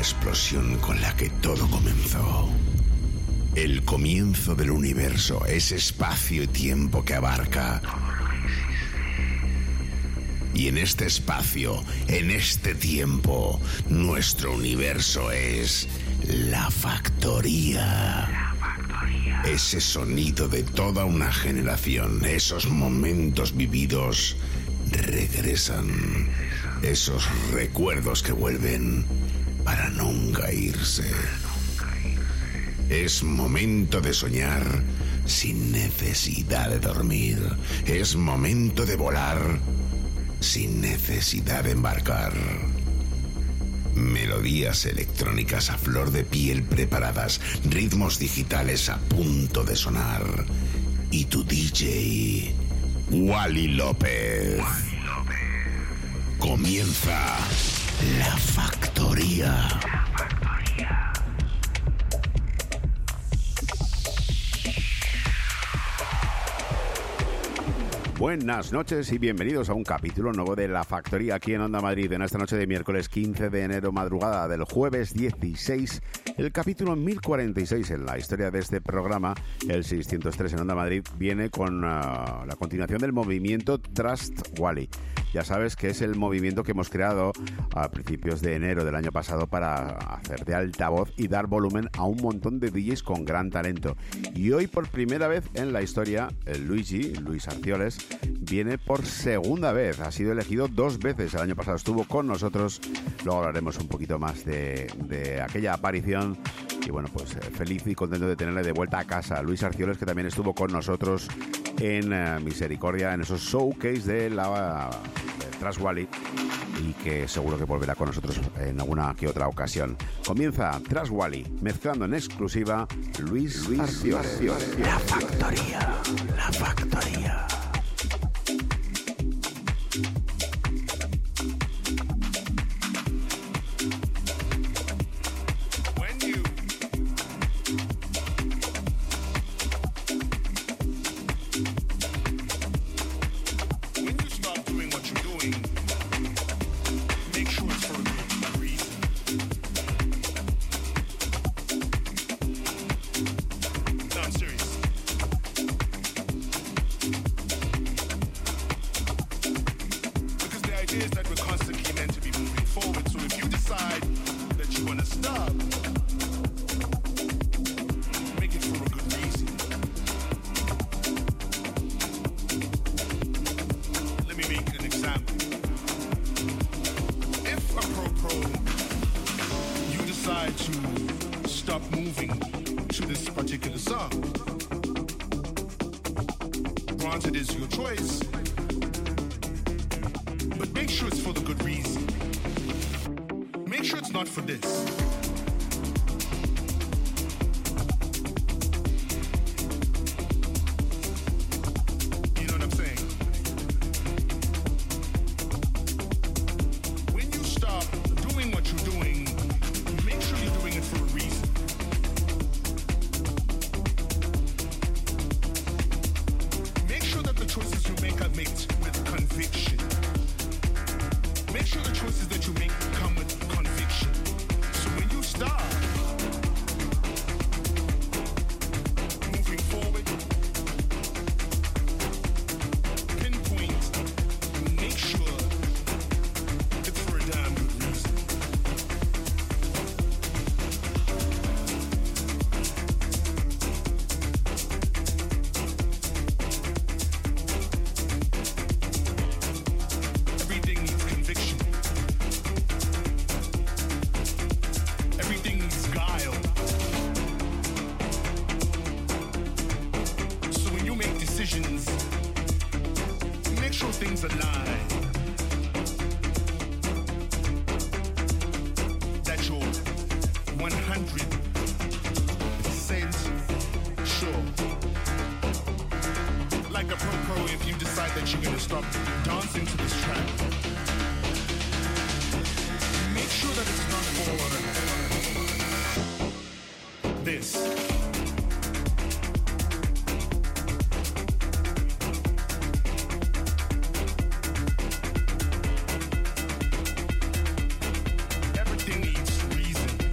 explosión con la que todo comenzó. El comienzo del universo, ese espacio y tiempo que abarca. Y en este espacio, en este tiempo, nuestro universo es la factoría. Ese sonido de toda una generación, esos momentos vividos regresan. Esos recuerdos que vuelven para nunca irse. Es momento de soñar sin necesidad de dormir. Es momento de volar sin necesidad de embarcar. Melodías electrónicas a flor de piel preparadas, ritmos digitales a punto de sonar. Y tu DJ, Wally López. Comienza La Factoría. Buenas noches y bienvenidos a un capítulo nuevo de La Factoría aquí en Onda Madrid en esta noche de miércoles 15 de enero, madrugada del jueves 16, el capítulo 1046 en la historia de este programa, el 603 en Onda Madrid, viene con la continuación del movimiento Trust Wally. Ya sabes que es el movimiento que hemos creado a principios de enero del año pasado para hacer de altavoz y dar volumen a un montón de DJs con gran talento. Y hoy por primera vez en la historia, el Luis Arcioles, viene por segunda vez. Ha sido elegido 2 veces. El año pasado estuvo con nosotros. Luego hablaremos un poquito más de aquella aparición. Y bueno, pues feliz y contento de tenerle de vuelta a casa. Luis Arcioles, que también estuvo con nosotros en Misericordia, en esos showcase de Trust Wally, y que seguro que volverá con nosotros en alguna que otra ocasión. Comienza Trust Wally, mezclando en exclusiva Luis Arcioles. La Factoría, La Factoría. Everything needs reason.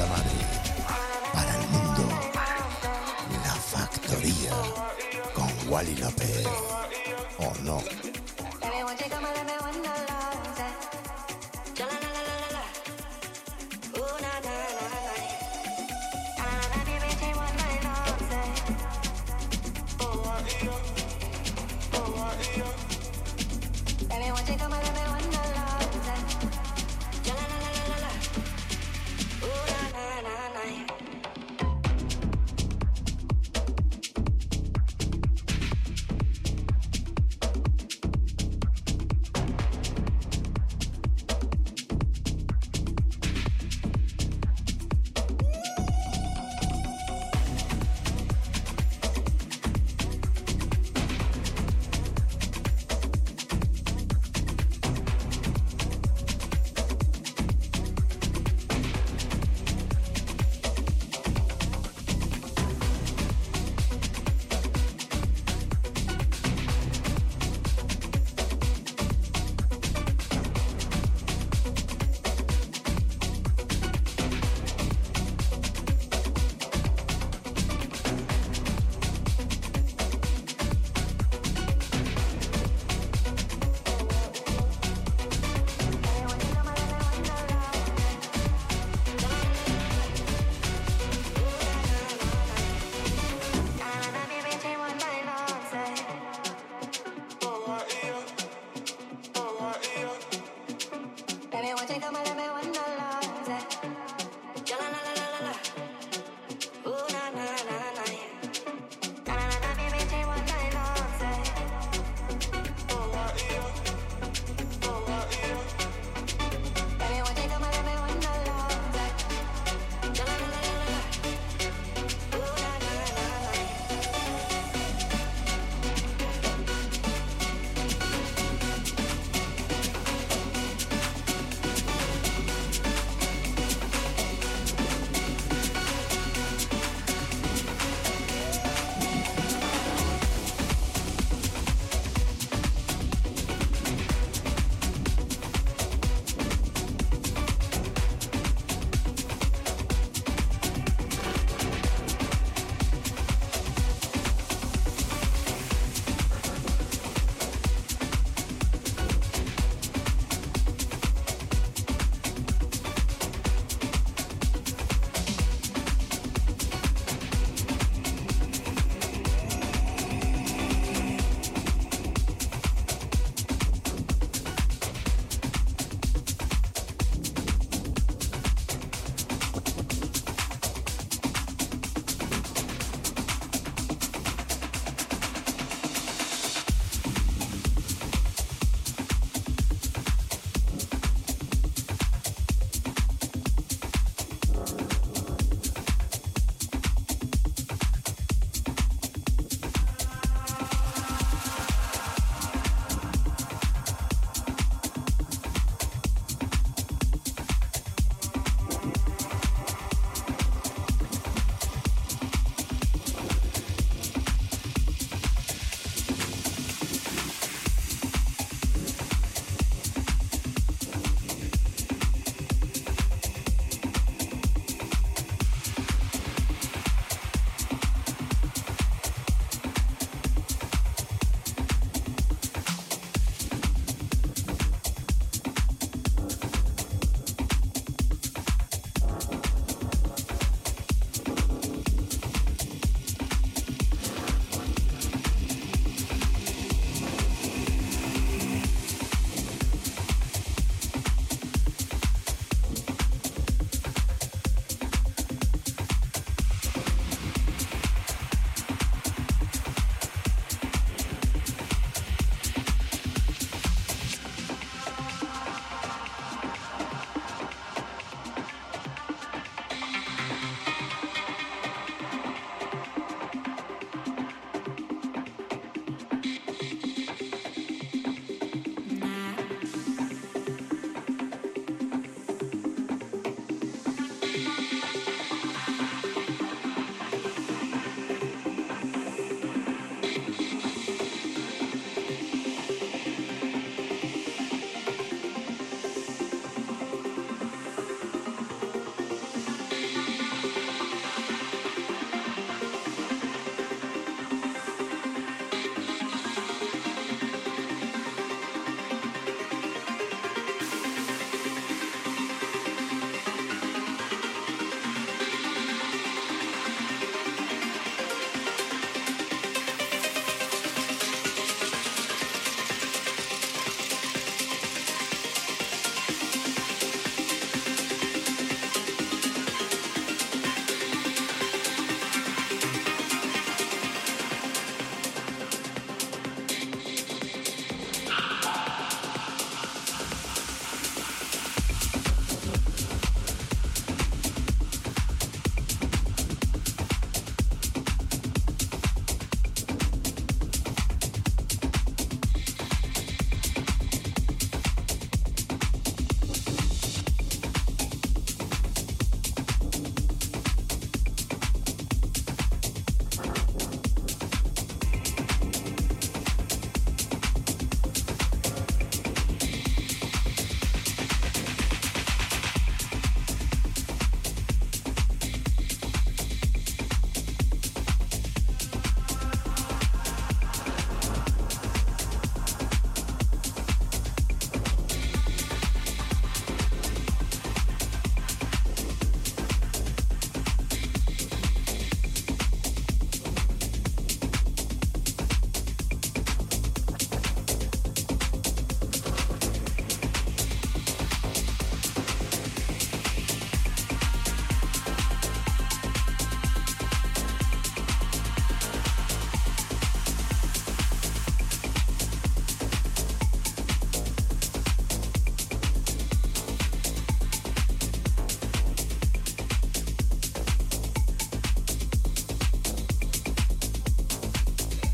Onda Madrid. Para el mundo, La Factoría con Wally López. ¿O no?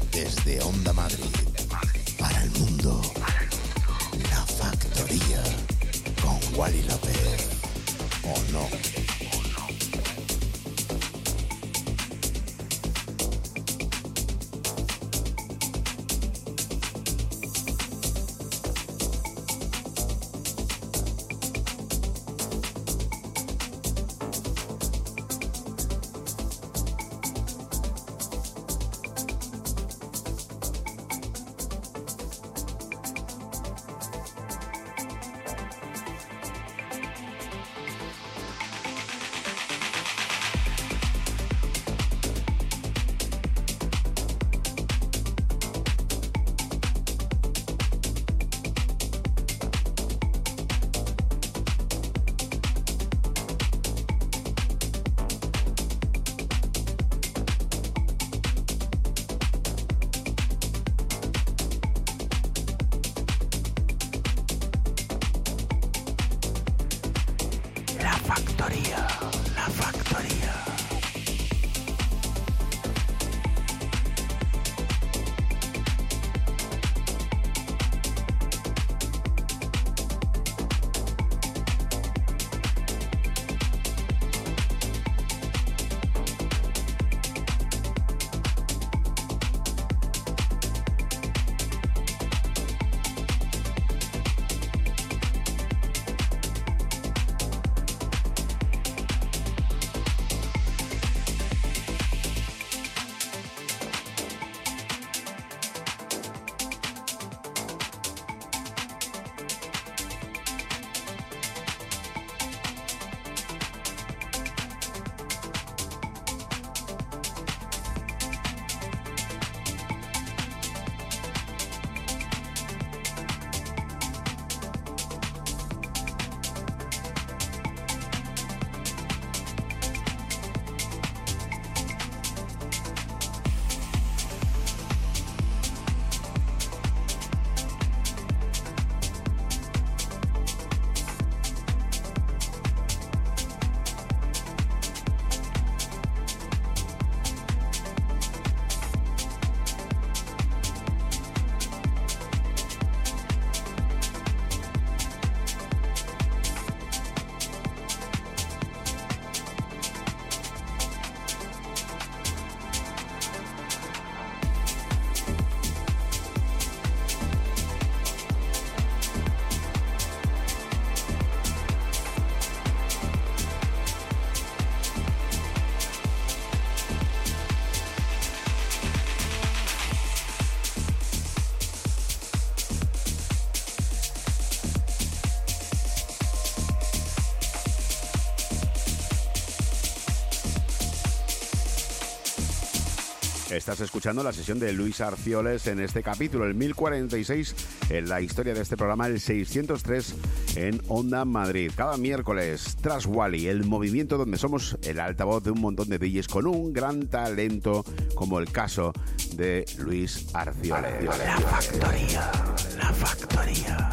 Desde Onda Madrid, para el mundo, La Factoría, con Wally López, ¿o no? Estás escuchando la sesión de Luis Arcioles en este capítulo, el 1046, en la historia de este programa, el 603 en Onda Madrid. Cada miércoles, tras Wally, el movimiento donde somos el altavoz de un montón de DJs con un gran talento, como el caso de Luis Arcioles. La Factoría, La Factoría.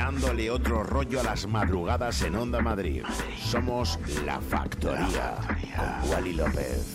dándole otro rollo a las madrugadas en Onda Madrid. Somos La Factoría con Wally López.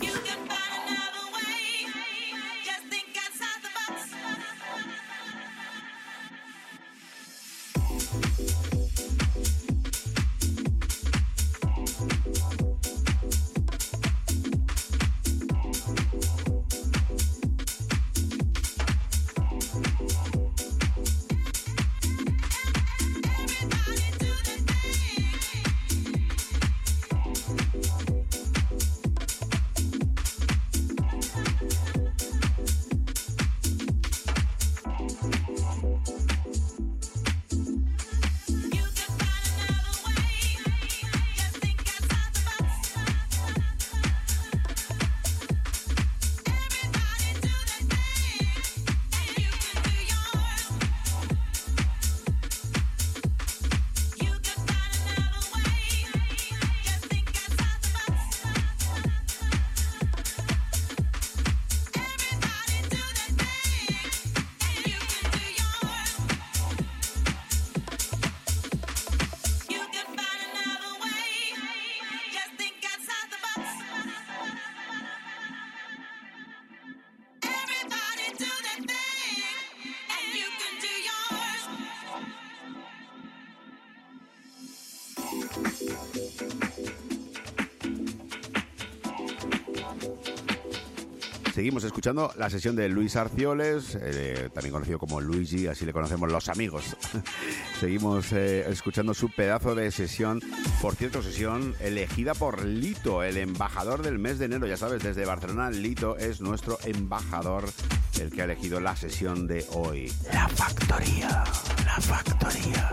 Seguimos escuchando la sesión de Luis Arcioles, también conocido como Luigi, así le conocemos los amigos. Seguimos escuchando su pedazo de sesión, por cierto, sesión elegida por Lito, el embajador del mes de enero. Ya sabes, desde Barcelona, Lito es nuestro embajador, el que ha elegido la sesión de hoy. La Factoría, La Factoría.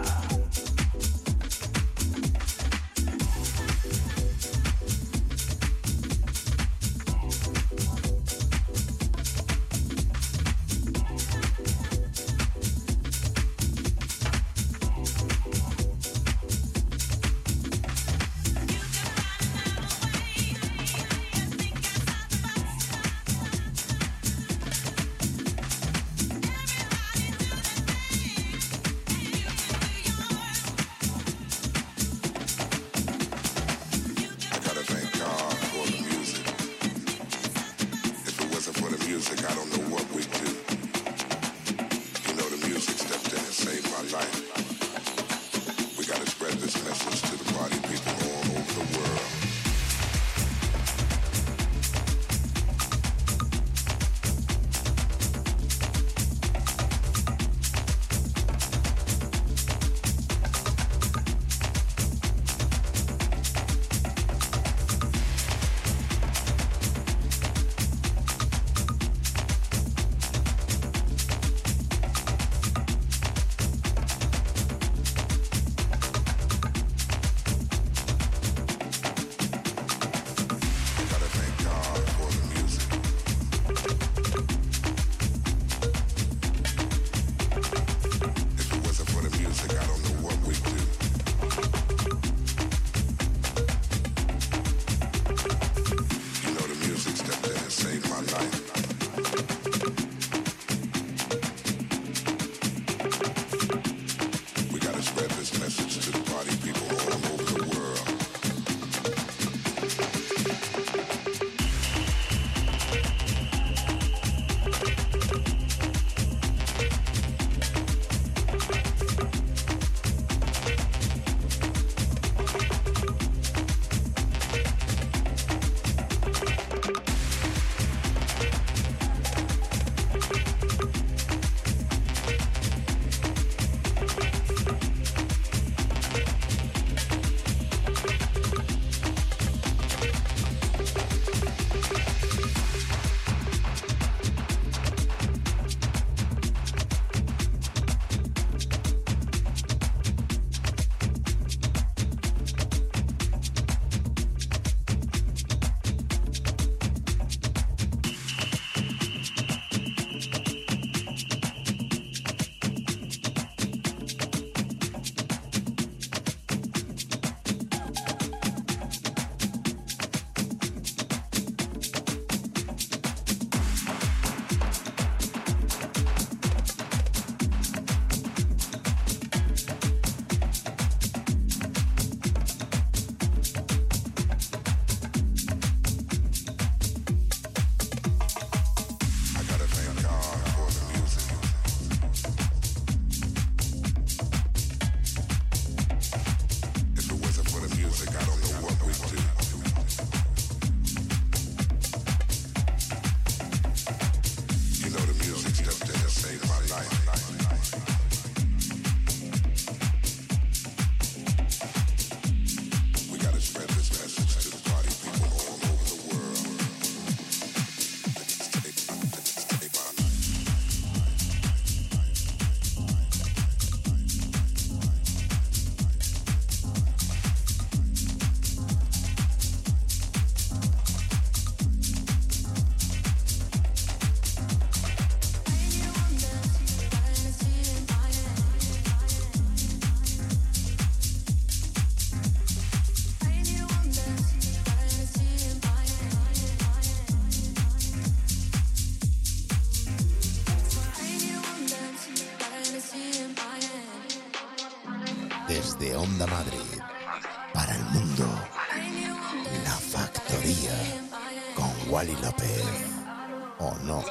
Desde Onda Madrid, para el mundo, La Factoría, con Wally López, ¿o no?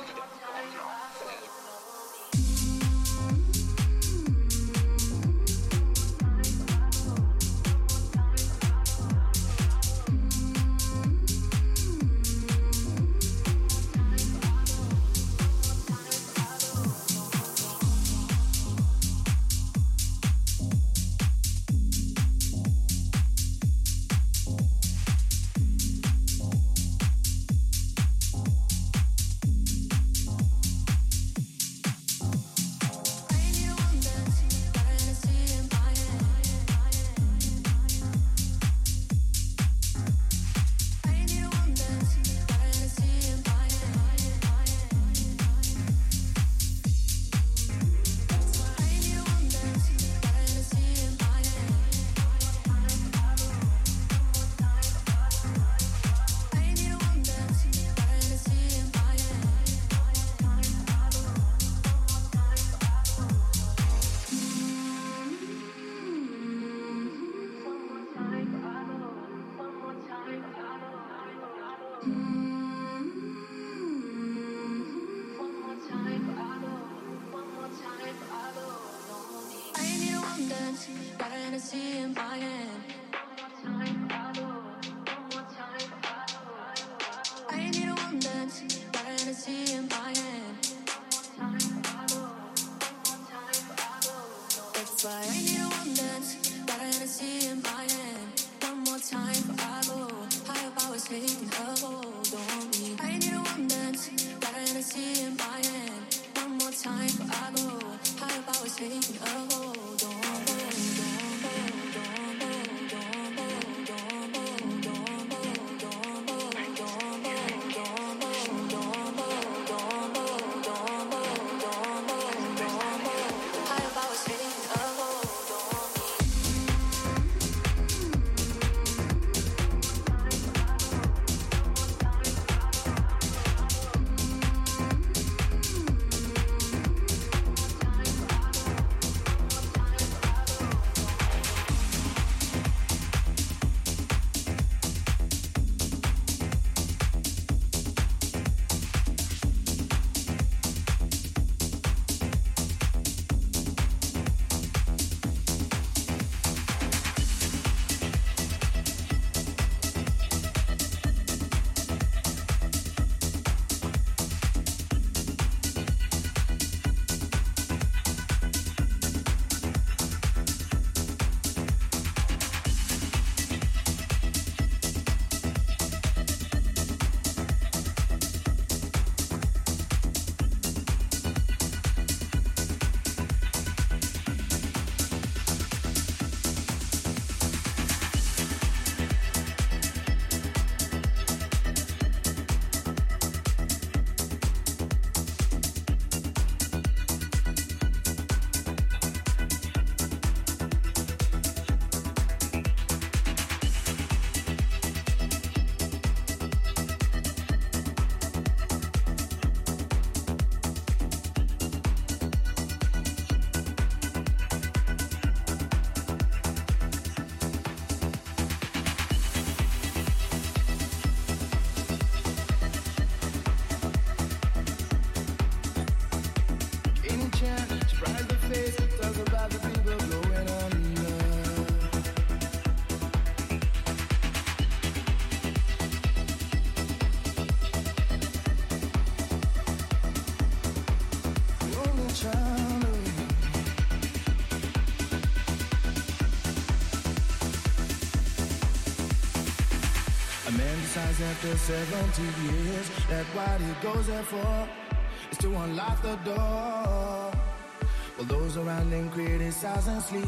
After 70 years, that what he goes there for is to unlock the door. While those around him criticize and sleep.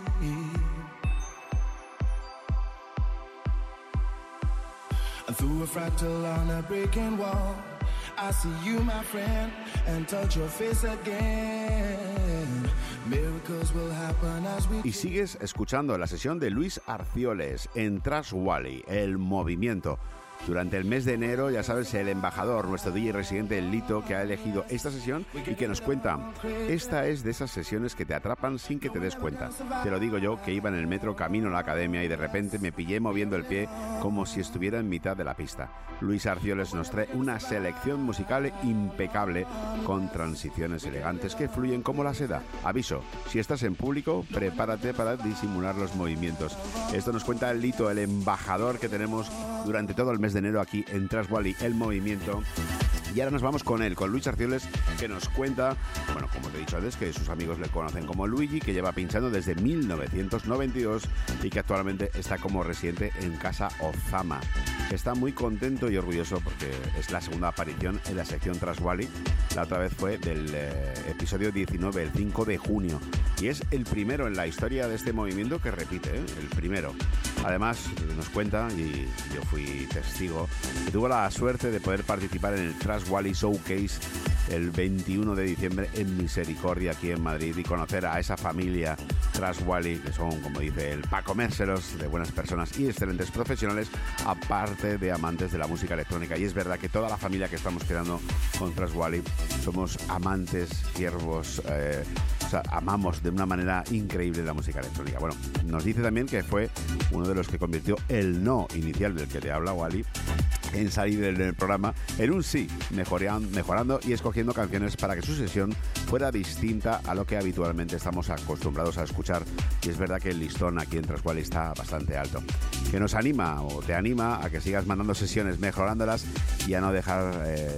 And through a fractal on a breaking wall, I see you, my friend, and touch your face again. Miracles will happen as we... Y sigues escuchando la sesión de Luis Arcioles en Trans Wally, el movimiento. durante el mes de enero, ya sabes, el embajador, nuestro DJ residente, el Lito, que ha elegido esta sesión y que nos cuenta, esta es de esas sesiones que te atrapan sin que te des cuenta. Te lo digo yo, que iba en el metro camino a la academia y de repente me pillé moviendo el pie como si estuviera en mitad de la pista. Luis Arcioles nos trae una selección musical impecable con transiciones elegantes que fluyen como la seda. Aviso, si estás en público, prepárate para disimular los movimientos. Esto nos cuenta el Lito, el embajador que tenemos durante todo el mes de enero aquí en Trans Wally, el movimiento. Y ahora nos vamos con él, con Luis Arcioles, que nos cuenta, bueno, como te he dicho antes, que sus amigos le conocen como Luigi, que lleva pinchando desde 1992 y que actualmente está como residente en Casa Ozama. Está muy contento y orgulloso porque es la segunda aparición en la sección Trans Wally. La otra vez fue del episodio 19, el 5 de junio. Y es el primero en la historia de este movimiento que repite, el primero. Además, nos cuenta, y yo fui testigo, que tuvo la suerte de poder participar en el Trans Wally Showcase el 21 de diciembre en Misericordia, aquí en Madrid, y conocer a esa familia Trans Wally, que son, como dice él, para comérselos, de buenas personas y excelentes profesionales, aparte de amantes de la música electrónica. Y es verdad que toda la familia que estamos creando con Trans Wally somos amantes, siervos, o sea, amamos de una manera increíble la música electrónica. Bueno, nos dice también que fue uno de los que convirtió el no inicial del que te habla Wally en salir del programa en un sí, mejorando y escogiendo canciones para que su sesión fuera distinta a lo que habitualmente estamos acostumbrados a escuchar. Y es verdad que el listón aquí en Trans Wally está bastante alto, que nos anima o te anima a que sigas mandando sesiones, mejorándolas y a no dejar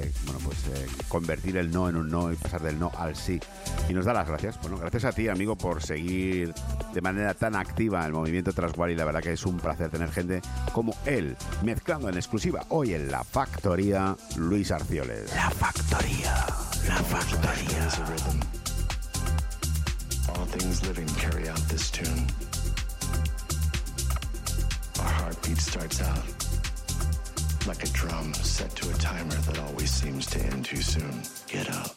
convertir el no en un no y pasar del no al sí. Y nos da las gracias. Bueno, gracias a ti, amigo, por seguir de manera tan activa el movimiento Trans Wally. La verdad que es un placer tener gente como él, mezclando en exclusiva hoy en La Factoría, Luis Arcioles. La Factoría, La Factoría. All things living carry out this tune. Our heartbeat starts out like a drum set to a timer that always seems to end too soon. Get up.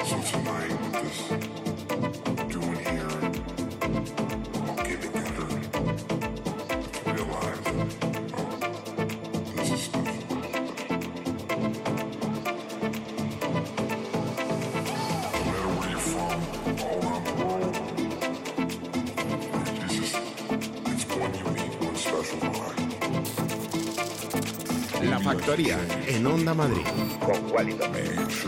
La Factoría en Onda Madrid con Wally López.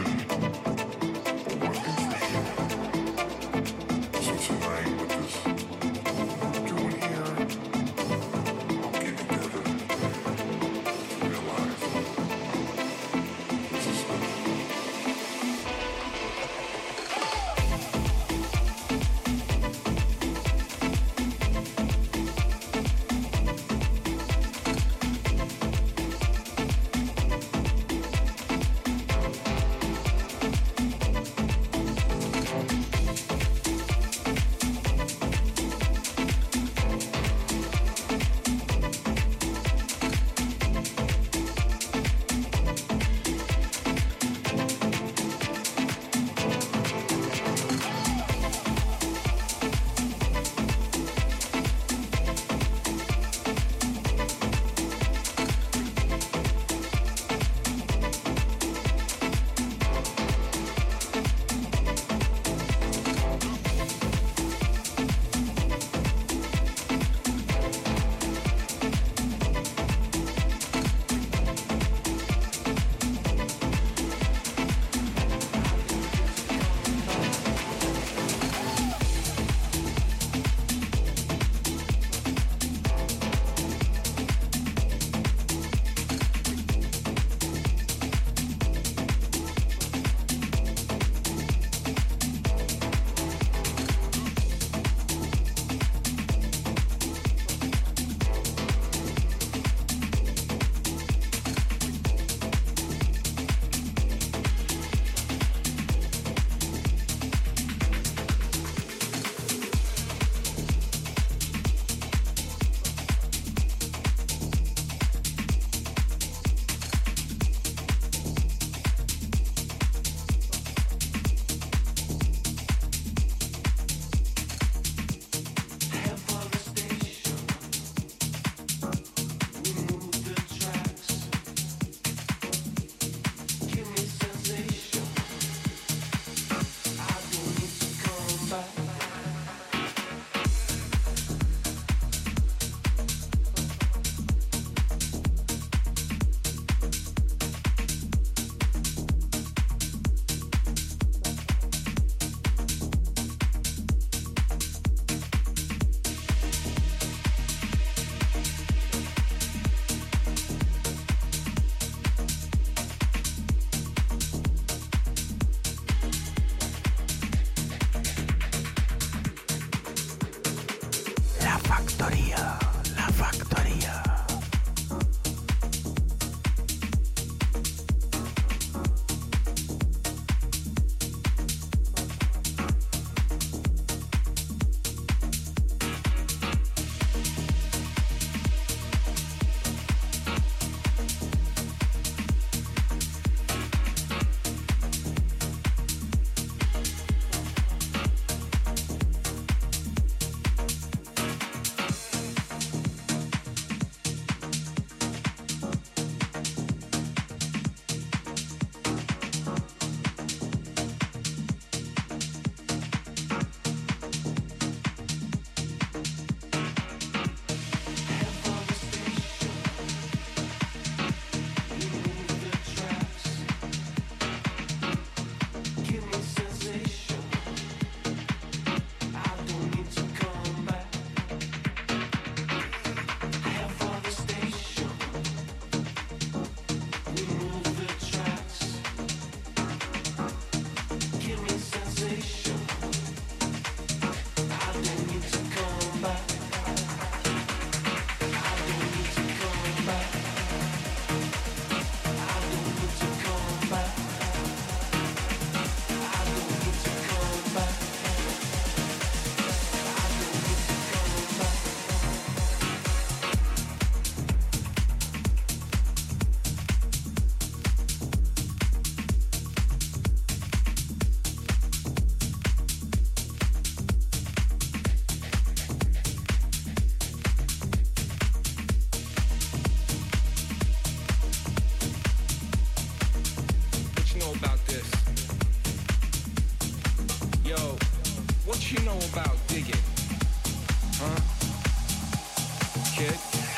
about digging? Huh? Kid?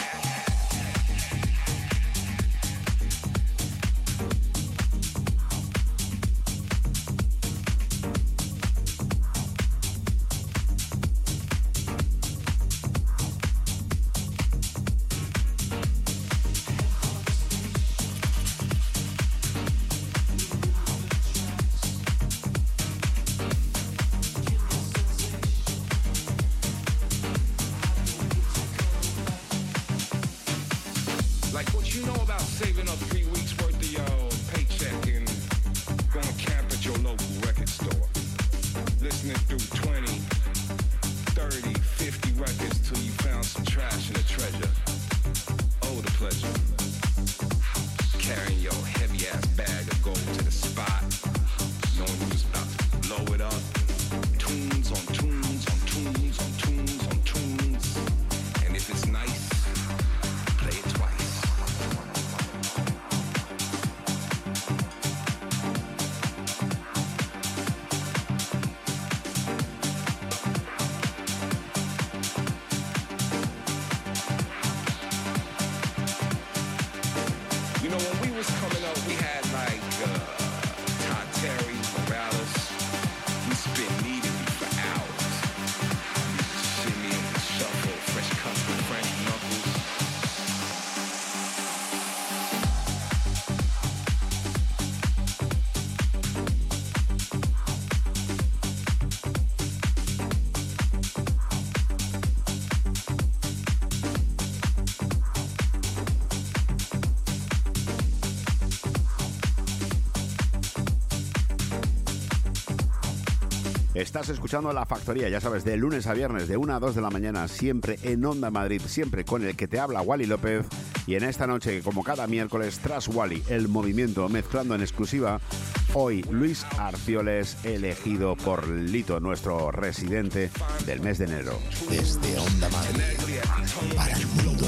Estás escuchando La Factoría, ya sabes, de lunes a viernes, de 1 a 2 de la mañana, siempre en Onda Madrid, siempre con el que te habla Wally López. Y en esta noche, como cada miércoles, tras Wally, el movimiento, mezclando en exclusiva, hoy Luis Arcioles, elegido por Lito, nuestro residente del mes de enero. Desde Onda Madrid, para el mundo,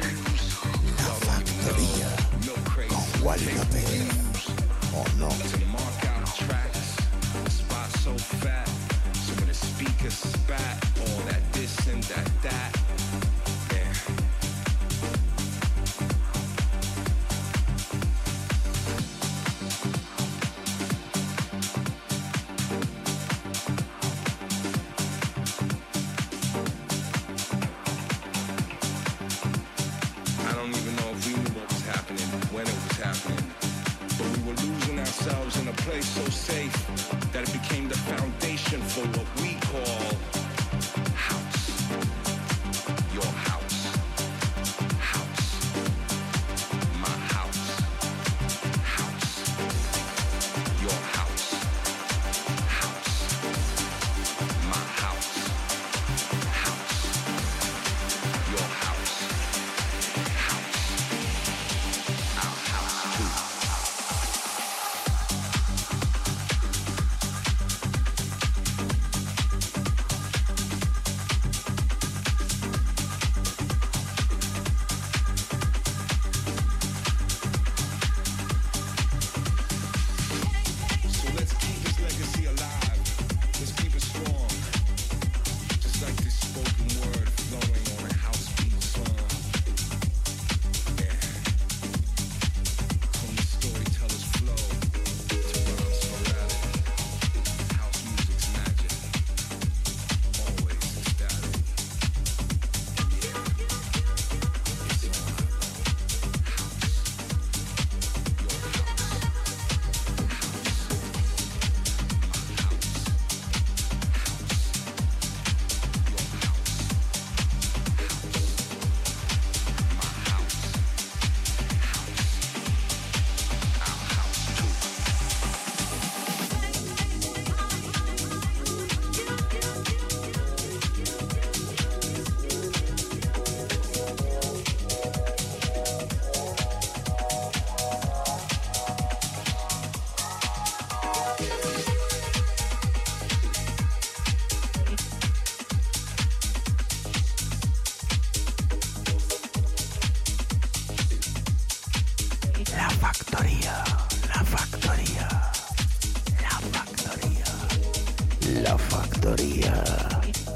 La Factoría, con Wally López. ¿O no? So fat, so when the speakers spat, all that this and that, yeah. I don't even know if we knew what was happening, when it was happening, but we were losing ourselves in a place so safe that it became the foundation for what we call house. Your house. House. My house. House. Your house. House. My house. House. Your house. House. Our house too. La Factoría.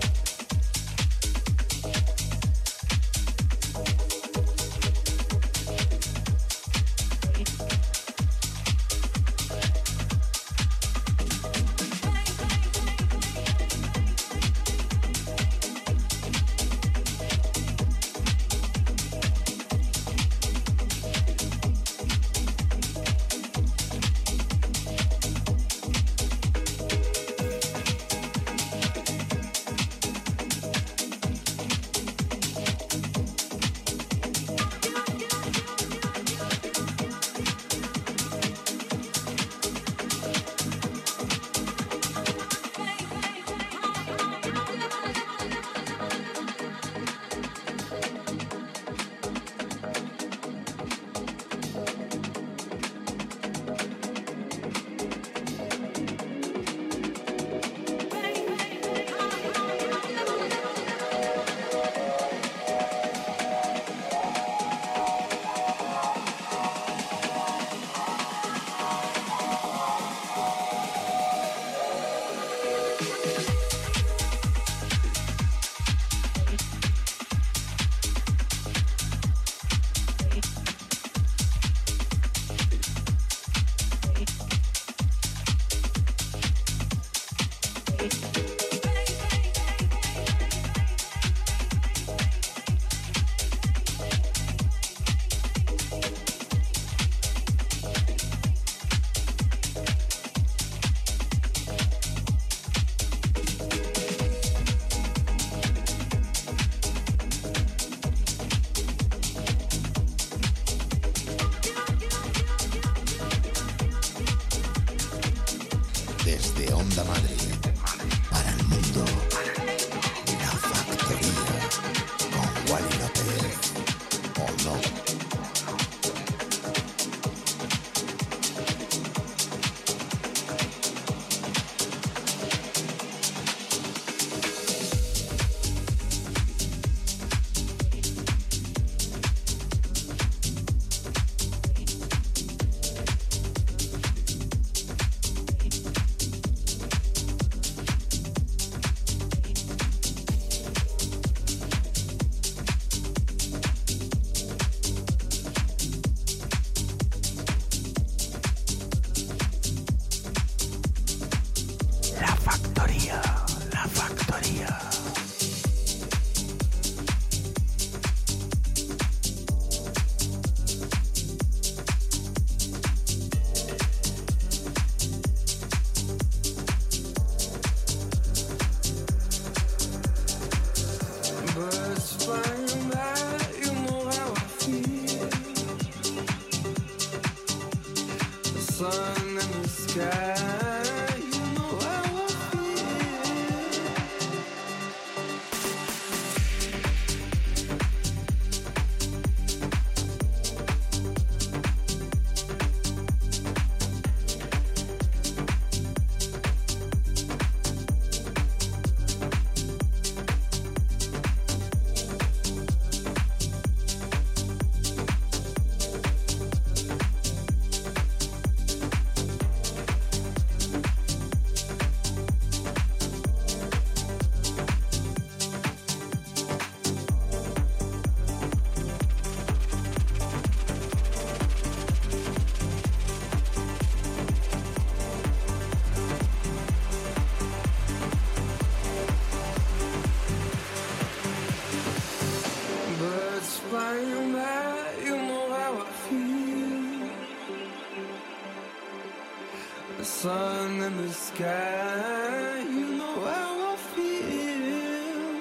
sun in the sky, you know how I feel.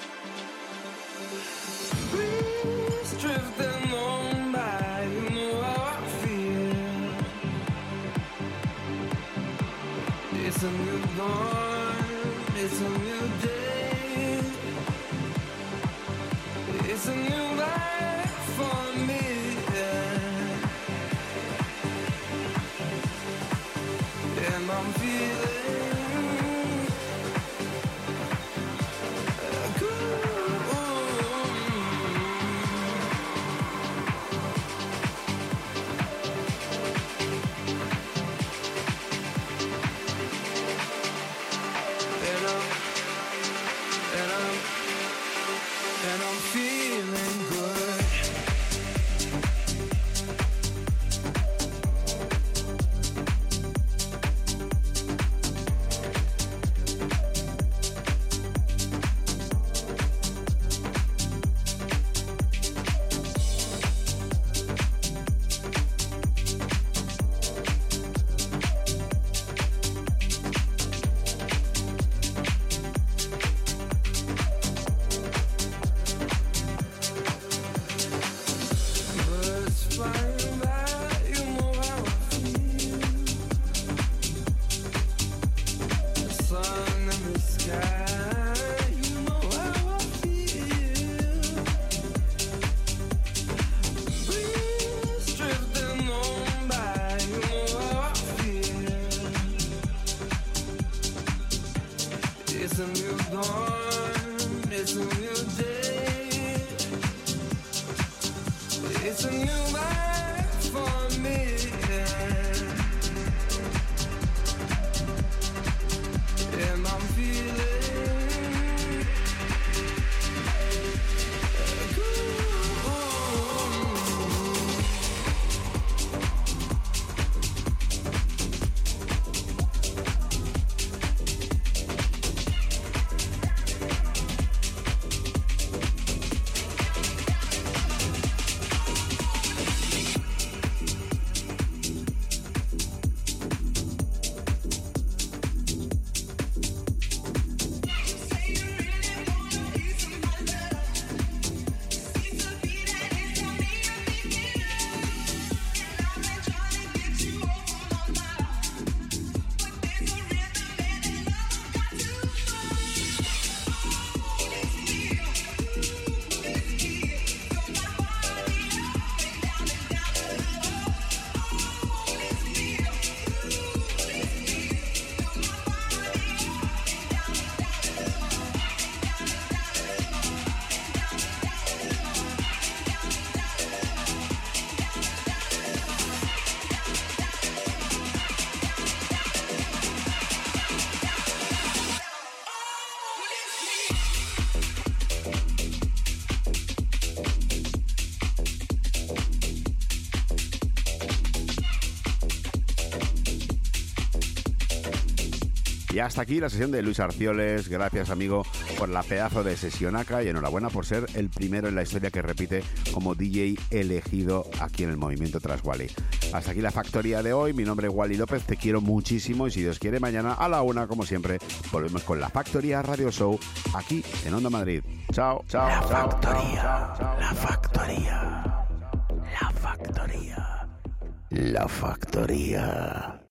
Breeze drifting on by, you know how I feel. It's a new dawn, it's a new day, it's a new life for me. And I'm feeling good. And I'm feeling good. It's a new dawn, it's a new day, it's a new life for me. And I'm feeling Y hasta aquí la sesión de Luis Arcioles. Gracias, amigo, por la pedazo de sesionaca y enhorabuena por ser el primero en la historia que repite como DJ elegido aquí en el Movimiento Tras Wally. Hasta aquí la factoría de hoy. Mi nombre es Wally López, te quiero muchísimo y si Dios quiere mañana a la 1, como siempre, volvemos con la Factoría Radio Show aquí en Onda Madrid. Chao, chao, La chao, Factoría, chao, chao, la chao. Factoría, la Factoría, la Factoría.